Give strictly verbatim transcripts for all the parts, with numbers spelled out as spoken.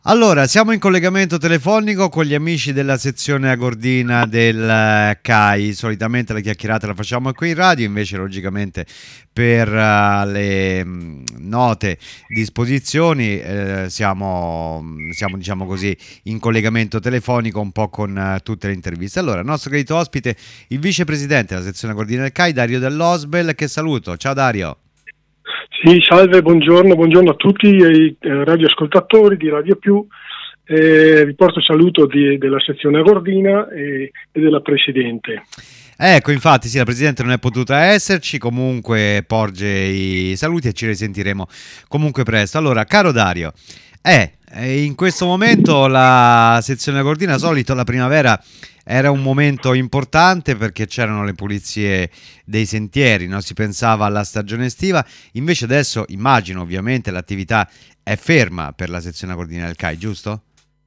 Allora, siamo in collegamento telefonico con gli amici della sezione Agordina del eh, C A I. Solitamente la chiacchierata la facciamo qui in radio, invece logicamente per eh, le mh, note disposizioni eh, siamo, siamo diciamo così in collegamento telefonico un po' con eh, tutte le interviste. Allora, il nostro querido ospite, il vicepresidente della sezione Agordina del C A I, Dario Dell'Osbel, che saluto. Ciao Dario. Sì, salve, buongiorno, buongiorno a tutti i eh, radioascoltatori di Radio Più. Eh, vi porto il saluto di, della sezione Agordina e, e della Presidente. Ecco, infatti, sì, la Presidente non è potuta esserci, comunque porge i saluti e ci risentiremo comunque presto. Allora, caro Dario, eh, in questo momento la sezione Agordina, solito la primavera era un momento importante perché c'erano le pulizie dei sentieri, no? Si pensava alla stagione estiva, invece adesso immagino ovviamente l'attività è ferma per la sezione Agordina del C A I, giusto?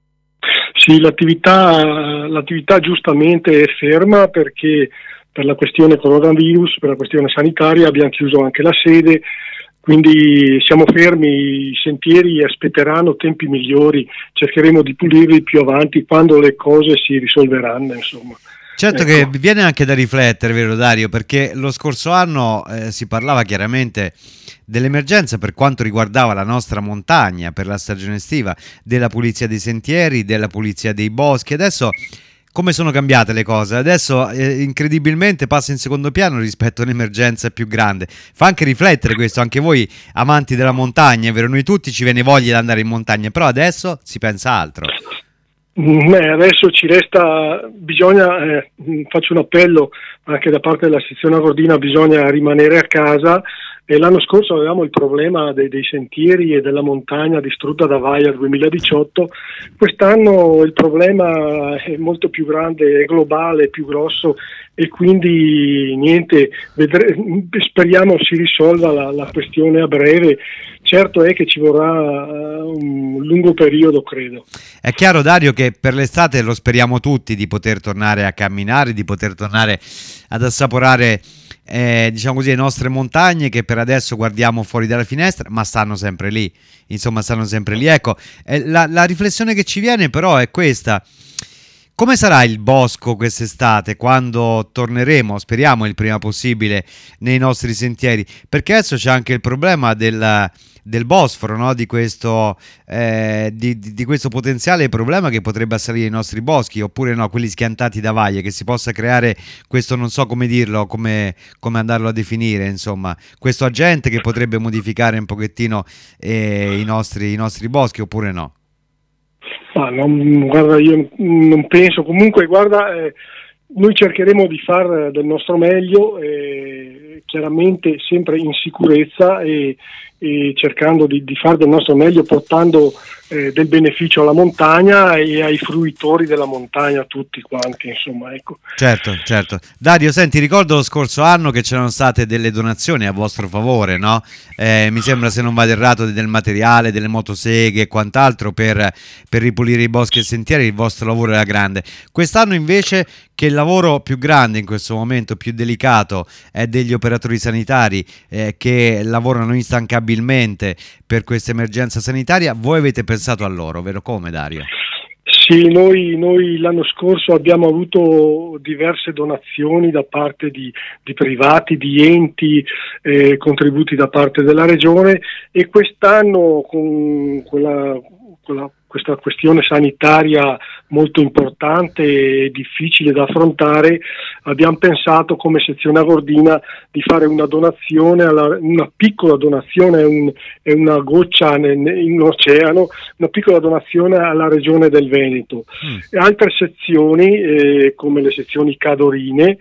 Sì, l'attività, l'attività giustamente è ferma perché per la questione coronavirus, per la questione sanitaria abbiamo chiuso anche la sede, quindi siamo fermi, i sentieri aspetteranno tempi migliori, cercheremo di pulirli più avanti quando le cose si risolveranno, insomma. Certo, Ecco. che viene anche da riflettere, vero Dario, perché lo scorso anno eh, si parlava chiaramente dell'emergenza per quanto riguardava la nostra montagna per la stagione estiva, della pulizia dei sentieri, della pulizia dei boschi. Adesso come sono cambiate le cose? Adesso eh, incredibilmente passa in secondo piano rispetto a un'emergenza più grande. Fa anche riflettere questo, anche voi amanti della montagna, è vero? Noi tutti ci viene voglia di andare in montagna, però adesso si pensa altro. Beh, adesso ci resta, bisogna, eh, faccio un appello anche da parte della sezione Agordina, bisogna rimanere a casa. E l'anno scorso avevamo il problema dei, dei sentieri e della montagna distrutta da Vaia duemiladiciotto, quest'anno il problema è molto più grande, è globale, è più grosso e quindi niente, vedre, speriamo si risolva la, la questione a breve. Certo è che ci vorrà uh, un lungo periodo, credo. È chiaro, Dario, che per l'estate lo speriamo tutti di poter tornare a camminare, di poter tornare ad assaporare eh, diciamo così le nostre montagne che per adesso guardiamo fuori dalla finestra, ma stanno sempre lì, insomma stanno sempre lì. Ecco, eh, la, la riflessione che ci viene però è questa: come sarà il bosco quest'estate quando torneremo, speriamo il prima possibile, nei nostri sentieri? Perché adesso c'è anche il problema del, del Bosforo, no? Di questo, eh, di, di, di questo potenziale problema che potrebbe assalire i nostri boschi, oppure no, quelli schiantati da vaglie, che si possa creare questo, non so come dirlo, come, come andarlo a definire, insomma, questo agente che potrebbe modificare un pochettino eh, i nostri, i nostri boschi, oppure no? Ah, non, guarda, io non penso, comunque guarda, eh, noi cercheremo di fare del nostro meglio, eh, chiaramente sempre in sicurezza e, e cercando di, di fare del nostro meglio, portando eh, del beneficio alla montagna e ai fruitori della montagna, tutti quanti, insomma, ecco. Certo, certo. Dario, senti, ricordo lo scorso anno che c'erano state delle donazioni a vostro favore, no? Eh, mi sembra, se non vado errato, del materiale, delle motoseghe e quant'altro per, per ripulire i boschi e i sentieri. Il vostro lavoro era grande. Quest'anno invece, che il lavoro più grande in questo momento, più delicato, è degli operatori sanitari eh, che lavorano instancabilmente per questa emergenza sanitaria, voi avete pensato a loro, vero come, Dario? Sì, noi, noi l'anno scorso abbiamo avuto diverse donazioni da parte di, di privati, di enti, eh, contributi da parte della regione, e quest'anno con quella, quella, questa questione sanitaria molto importante e difficile da affrontare, abbiamo pensato come sezione Agordina di fare una donazione, alla, una piccola donazione, è, un, è una goccia in, in un oceano, una piccola donazione alla regione del Veneto. Mm. E altre sezioni, eh, come le sezioni cadorine,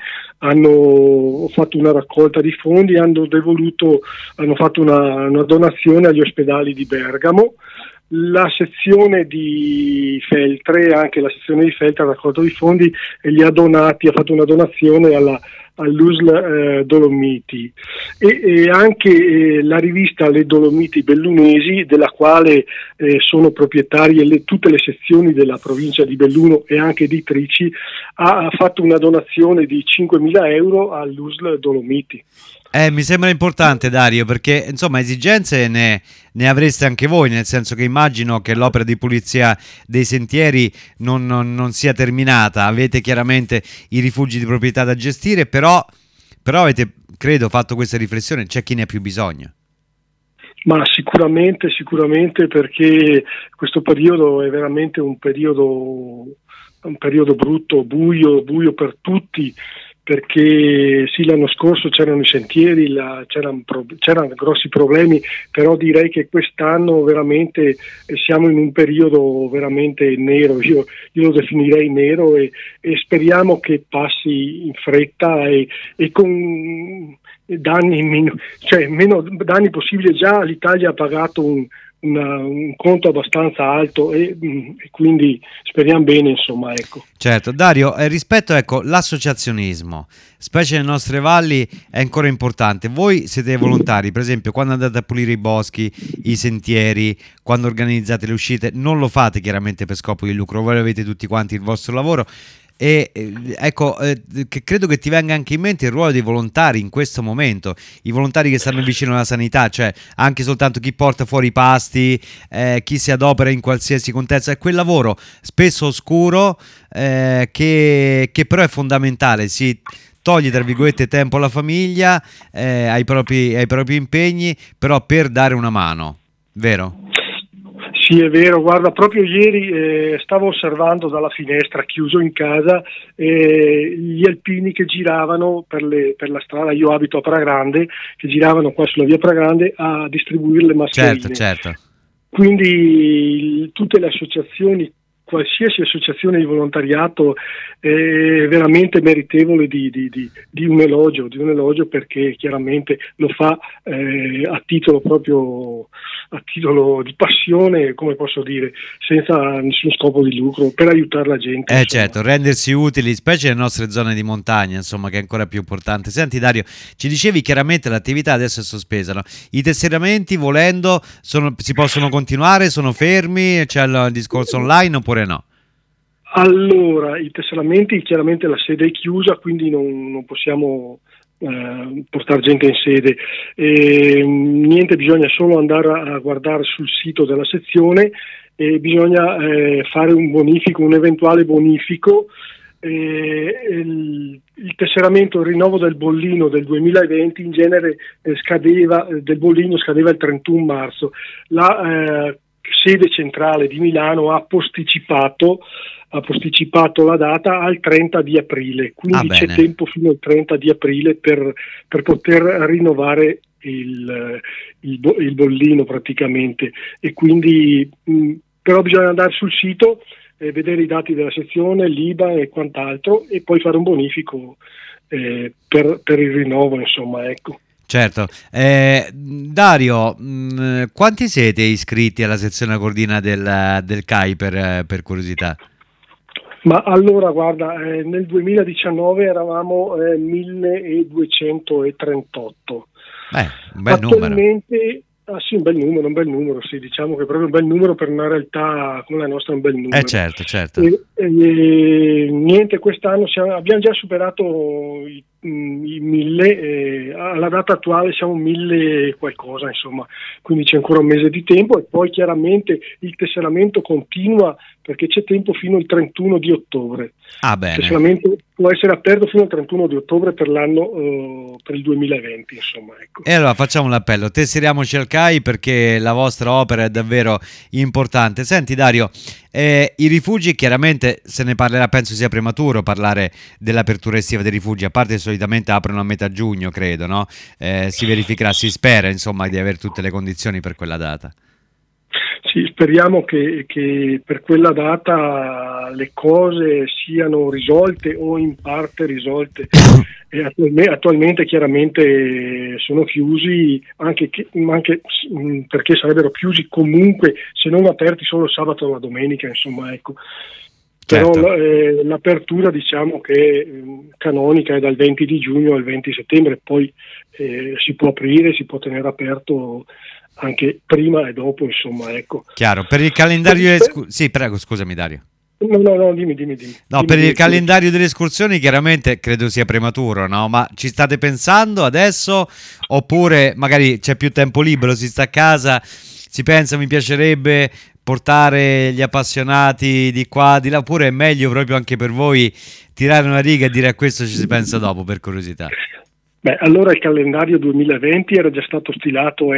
hanno fatto una raccolta di fondi, hanno devoluto, hanno fatto una, una donazione agli ospedali di Bergamo. La sezione di Feltre, anche la sezione di Feltre ha raccolto i fondi e li ha donati, ha fatto una donazione alla, all'U S L eh, Dolomiti, e, e anche eh, la rivista Le Dolomiti Bellunesi, della quale eh, sono proprietarie le, tutte le sezioni della provincia di Belluno e anche editrici, ha, ha fatto una donazione di cinquemila euro all'U S L Dolomiti. Eh, mi sembra importante, Dario, perché insomma esigenze ne, ne avreste anche voi, nel senso che immagino che l'opera di pulizia dei sentieri non, non- non sia terminata, avete chiaramente i rifugi di proprietà da gestire, però, però avete, credo, fatto questa riflessione, c'è chi ne ha più bisogno. Ma sicuramente, sicuramente perché questo periodo è veramente un periodo, un periodo brutto, buio, buio per tutti, perché sì, l'anno scorso c'erano i sentieri, la- c'erano, pro- c'erano grossi problemi, però direi che quest'anno veramente eh, siamo in un periodo veramente nero, io, io lo definirei nero e, e speriamo che passi in fretta e, e con danni meno, cioè meno danni possibili. Già l'Italia ha pagato un, una- un conto abbastanza alto e, mm, e quindi speriamo bene, insomma, ecco. Certo, Dario, eh, rispetto ecco, l'associazionismo, specie nelle nostre valli, è ancora importante. Voi siete volontari, per esempio, quando andate a pulire i boschi, i sentieri, quando organizzate le uscite, non lo fate chiaramente per scopo di lucro, voi avete tutti quanti il vostro lavoro. E eh, ecco, eh, che credo che ti venga anche in mente il ruolo dei volontari in questo momento, i volontari che stanno vicino alla sanità, cioè anche soltanto chi porta fuori i pasti, eh, chi si adopera in qualsiasi contesto, è quel lavoro spesso oscuro eh, che, che però è fondamentale, si toglie tra virgolette tempo alla famiglia, eh, ai propri, ai propri impegni, però per dare una mano, vero? Sì, è vero, guarda, proprio ieri eh, stavo osservando dalla finestra, chiuso in casa, eh, gli alpini che giravano per, le- per la strada, io abito a Pragrande, che giravano qua sulla via Pragrande a distribuire le Certo, mascherine. certo. Quindi il- tutte le associazioni, qualsiasi associazione di volontariato è veramente meritevole di, di- di- di un elogio, di un elogio perché chiaramente lo fa eh, a titolo proprio, a titolo di passione, come posso dire, senza nessun scopo di lucro, per aiutare la gente. Eh Insomma. certo, rendersi utili, specie nelle nostre zone di montagna, insomma, che è ancora più importante. Senti Dario, ci dicevi chiaramente l'attività adesso è sospesa, no? I tesseramenti volendo sono- si possono continuare, sono fermi, c'è il discorso online oppure no? Allora, i tesseramenti, chiaramente la sede è chiusa, quindi non, non possiamo eh, portare gente in sede. E, niente, bisogna solo andare a, a guardare sul sito della sezione e bisogna eh, fare un bonifico, un eventuale bonifico. Eh, il, il tesseramento, il rinnovo del bollino del duemilaventi in genere eh, scadeva, eh, del bollino scadeva il trentuno marzo. La eh, sede centrale di Milano ha posticipato ha posticipato la data al trenta di aprile, Ah quindi c'è bene, tempo fino al trenta di aprile per, per poter rinnovare il, il, bo- il bollino praticamente e quindi mh, però bisogna andare sul sito e vedere i dati della sezione, l'I B A e quant'altro e poi fare un bonifico eh, per, per il rinnovo, insomma, ecco. certo. Eh, Dario, mh, quanti siete iscritti alla sezione cordina del, del C A I per, eh, per curiosità? Ma allora, guarda, eh, nel duemiladiciannove eravamo eh, milleduecentotrentotto. Beh, un bel numero. Attualmente, ah sì, un bel numero, un bel numero, sì, diciamo che è proprio un bel numero per una realtà come la nostra, è un bel Eh numero. certo, certo. E, e, niente, quest'anno siamo- abbiamo già superato i, mm, i mille, eh, alla data attuale siamo mille e qualcosa, insomma, quindi c'è ancora un mese di tempo e poi chiaramente il tesseramento continua perché c'è tempo fino al trentuno di ottobre. Ah Il bene. tesseramento può essere aperto fino al trentuno di ottobre per l'anno, eh, per il duemilaventi, insomma, ecco. E allora facciamo un appello, tesseriamoci al C A I perché la vostra opera è davvero importante. Senti Dario, eh, i rifugi chiaramente se ne parlerà, penso sia prematuro parlare dell'apertura estiva dei rifugi, a parte che solitamente aprono a metà giugno, credo, no? Eh, si verificherà, si spera insomma di avere tutte le condizioni per quella data. Sì, speriamo che, che per quella data le cose siano risolte o in parte risolte. E attualmente, attualmente chiaramente sono chiusi anche, che, anche mh, perché sarebbero chiusi comunque se non aperti solo il sabato o la domenica, insomma, ecco. Però Certo. eh, l'apertura diciamo che eh, canonica è dal venti di giugno al venti settembre, poi eh, si può aprire, si può tenere aperto anche prima e dopo, insomma, ecco. Chiaro, per il Per- calendario... per- scu- sì, prego, scusami Dario. No, no, no, dimmi, dimmi, dimmi. No, dimmi, per dimmi, il calendario delle escursioni chiaramente credo sia prematuro, no? Ma ci state pensando adesso? Oppure magari c'è più tempo libero, si sta a casa, si pensa mi piacerebbe portare gli appassionati di qua, di là, oppure è meglio proprio anche per voi tirare una riga e dire a questo ci si pensa dopo, per curiosità. Beh, allora il calendario duemilaventi era già stato stilato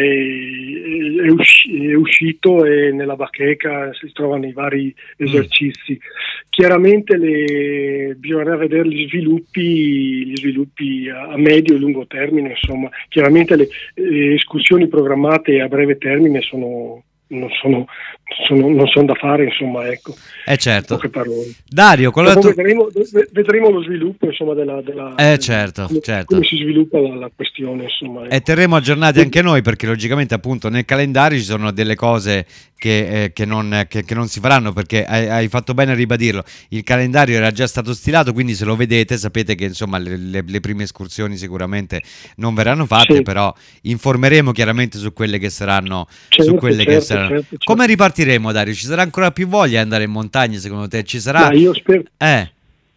e è, usci- è uscito e nella bacheca si trovano i vari esercizi. Mm. Chiaramente le, bisognerà vedere gli sviluppi, gli sviluppi a, a medio e lungo termine, insomma. Chiaramente le, le escursioni programmate a breve termine sono... Non sono, sono, non sono da fare, insomma, ecco. Eh certo. Poche parole. Dario, quello Dopo tu... vedremo, vedremo lo sviluppo, insomma, della, della eh certo, come, certo. come si sviluppa la, la questione, insomma. Ecco. E terremo aggiornati anche noi, perché logicamente appunto nel calendario ci sono delle cose che, eh, che, non, che, che non si faranno, perché hai, hai fatto bene a ribadirlo, il calendario era già stato stilato, quindi se lo vedete sapete che insomma le, le, le prime escursioni sicuramente non verranno fatte, sì. Però informeremo chiaramente su quelle che saranno, certo, su quelle certo, che saranno. Certo, certo. Come ripartiremo, Dario? Ci sarà ancora più voglia di andare in montagna secondo te? Ci sarà? Ma io spero, eh.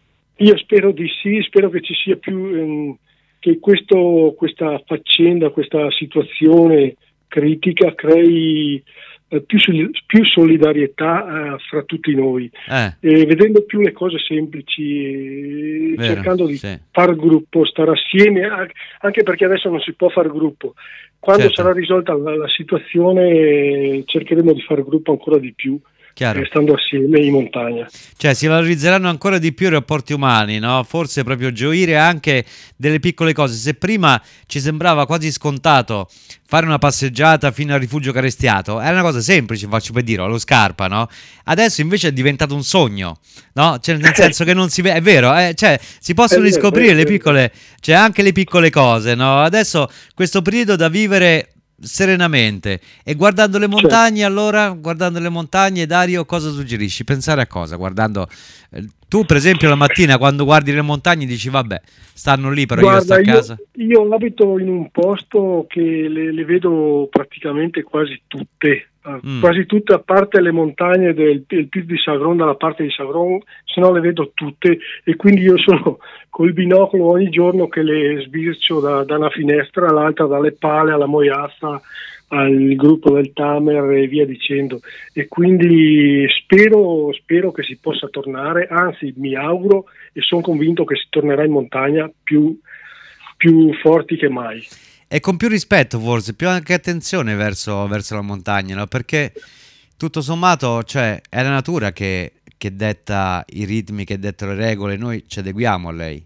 io spero di sì, spero che ci sia più ehm, che questo, questa faccenda, questa situazione critica crei eh, più, più solidarietà eh, fra tutti noi, eh. e vedendo più le cose semplici, Vero, cercando di sì. far gruppo, stare assieme, anche perché adesso non si può far gruppo. Quando certo. sarà risolta la, la situazione cercheremo di fare gruppo ancora di più, eh, stando assieme in montagna. Cioè si valorizzeranno ancora di più i rapporti umani, no? Forse proprio gioire anche delle piccole cose. Se prima ci sembrava quasi scontato fare una passeggiata fino al rifugio Carestiato, era una cosa semplice, faccio per dire, allo Scarpa, no? Adesso invece è diventato un sogno, no? Cioè, nel senso che non si vede, è vero, eh? Cioè si possono vero, riscoprire vero, le piccole, cioè anche le piccole cose, no? Adesso questo periodo da vivere serenamente e guardando le montagne, certo. Allora guardando le montagne, Dario, cosa suggerisci? Pensare a cosa? Guardando eh, tu per esempio la mattina quando guardi le montagne dici vabbè, stanno lì però Guarda, io sto a casa. Io, io abito in un posto che le, le vedo praticamente quasi tutte mm. quasi tutte, a parte le montagne del, del Pic di Sagron, dalla parte di Sagron, se no le vedo tutte, e quindi io sono col binocolo ogni giorno che le sbircio da, da una finestra all'altra, dalle Pale alla Moiazza al gruppo del Tamer e via dicendo, e quindi spero, spero che si possa tornare, anzi mi auguro e sono convinto che si tornerà in montagna più, più forti che mai. E con più rispetto forse, più anche attenzione verso, verso la montagna, no? Perché tutto sommato, cioè, è la natura che, che detta i ritmi, che detta le regole, noi ci adeguiamo a lei.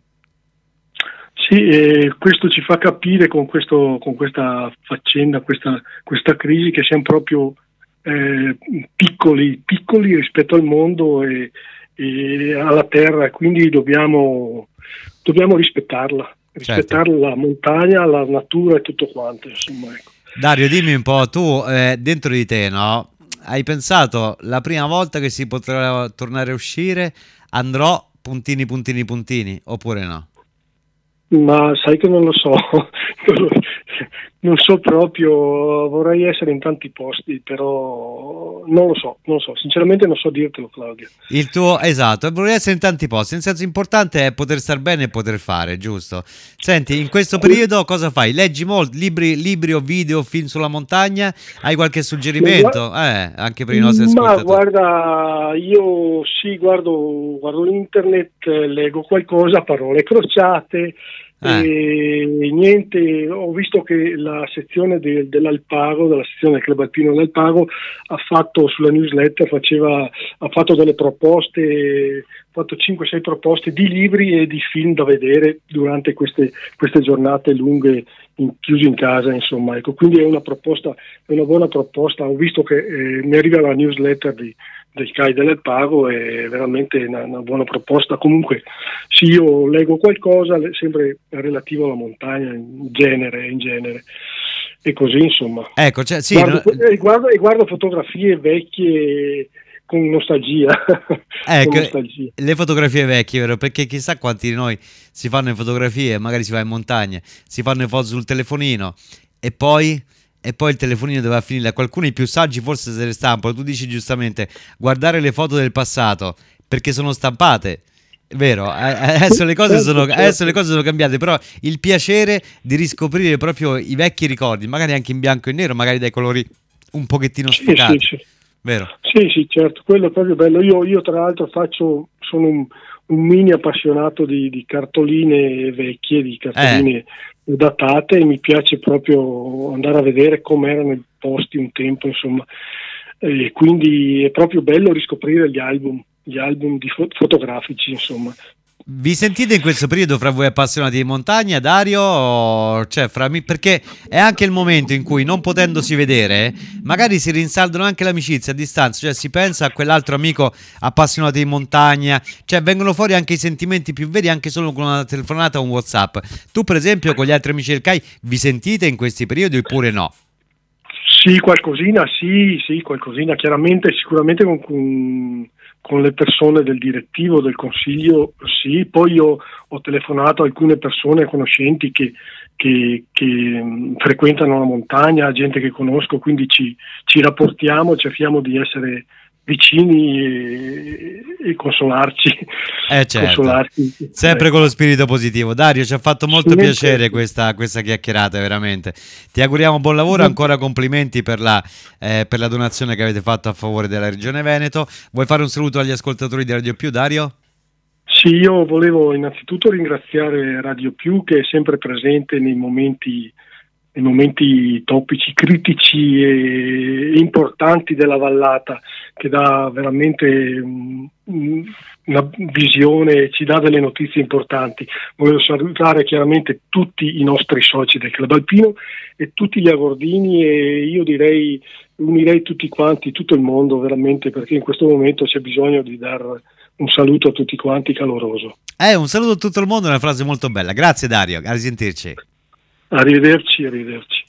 Sì, e questo ci fa capire con, questo, con questa faccenda, questa, questa crisi, che siamo proprio eh, piccoli, piccoli rispetto al mondo e, e alla terra, e quindi dobbiamo, dobbiamo rispettarla. rispettare certo. La montagna, la natura e tutto quanto, insomma, ecco. Dario, dimmi un po', tu eh, dentro di te, no? Hai pensato la prima volta che si potrà tornare a uscire andrò puntini puntini puntini oppure no? Ma sai che non lo so, non so proprio, vorrei essere in tanti posti, però non lo so, non lo so, sinceramente non so dirtelo, Claudio. Il tuo, esatto, vorrei essere in tanti posti, nel senso importante è poter star bene e poter fare, giusto? Senti, in questo periodo cosa fai? Leggi molti libri, libri o video, film sulla montagna? Hai qualche suggerimento? Eh, anche per i nostri ascoltatori. Ma guarda, io sì, guardo, guardo internet, leggo qualcosa, parole crociate. Eh. E niente, ho visto che la sezione de, dell'Alpago, della sezione del Club Alpino dell'Alpago, ha fatto sulla newsletter, faceva, ha fatto delle proposte, ha fatto cinque sei proposte di libri e di film da vedere durante queste, queste giornate lunghe in, chiusi in casa, insomma, ecco, quindi è una proposta, è una buona proposta. Ho visto che eh, mi arriva la newsletter di del C A I dell'Alpago, è veramente una, una buona proposta. Comunque sì, io leggo qualcosa sempre relativo alla montagna in genere, in genere e così, insomma, ecco, cioè, sì, guardo, no... e, guardo, e guardo fotografie vecchie con nostalgia. Ecco, con nostalgia. Le fotografie vecchie, vero? Perché chissà quanti di noi si fanno le fotografie, magari si va in montagna, si fanno le foto sul telefonino e poi e poi il telefonino doveva finire. Qualcuno i più saggi forse se ne stampano. Tu dici giustamente guardare le foto del passato perché sono stampate. Vero, adesso le, cose sono, adesso le cose sono cambiate, però il piacere di riscoprire proprio i vecchi ricordi, magari anche in bianco e nero, magari dai colori un pochettino sfocati. Sì, sì, sì. Vero? Sì, sì, certo, quello è proprio bello. Io, io tra l'altro faccio, sono un, un mini appassionato di, di cartoline vecchie, di cartoline eh. datate, e mi piace proprio andare a vedere come erano i posti un tempo, insomma. E quindi è proprio bello riscoprire gli album, gli album di fo- fotografici, insomma. Vi sentite in questo periodo fra voi appassionati di montagna, Dario? Cioè, fra me, perché è anche il momento in cui, non potendosi vedere, magari si rinsaldano anche l'amicizia a distanza, cioè si pensa a quell'altro amico appassionato di montagna, cioè vengono fuori anche i sentimenti più veri anche solo con una telefonata o un WhatsApp. Tu, per esempio, con gli altri amici del C A I vi sentite in questi periodi oppure no? Sì, qualcosina, sì, sì, qualcosina, chiaramente, sicuramente con, con, con le persone del direttivo, del consiglio, sì. Poi io ho telefonato a alcune persone conoscenti che, che, che mh, frequentano la montagna, gente che conosco, quindi ci, ci rapportiamo, cerchiamo di essere vicini e, e consolarci, eh certo. consolarci. Sempre eh. con lo spirito positivo. Dario, ci ha fatto molto sì, piacere sì. questa, questa chiacchierata, veramente. Ti auguriamo buon lavoro, ancora complimenti per la, eh, per la donazione che avete fatto a favore della Regione Veneto. Vuoi fare un saluto agli ascoltatori di Radio Più, Dario? Sì, io volevo innanzitutto ringraziare Radio Più, che è sempre presente nei momenti nei momenti topici, critici e importanti della vallata, che dà veramente um, una visione, ci dà delle notizie importanti. Voglio salutare chiaramente tutti i nostri soci del Club Alpino e tutti gli agordini, e io direi, unirei tutti quanti, tutto il mondo veramente, perché in questo momento c'è bisogno di dare un saluto a tutti quanti caloroso. Eh, un saluto a tutto il mondo, è una frase molto bella. Grazie Dario, a risentirci. Arrivederci, arrivederci.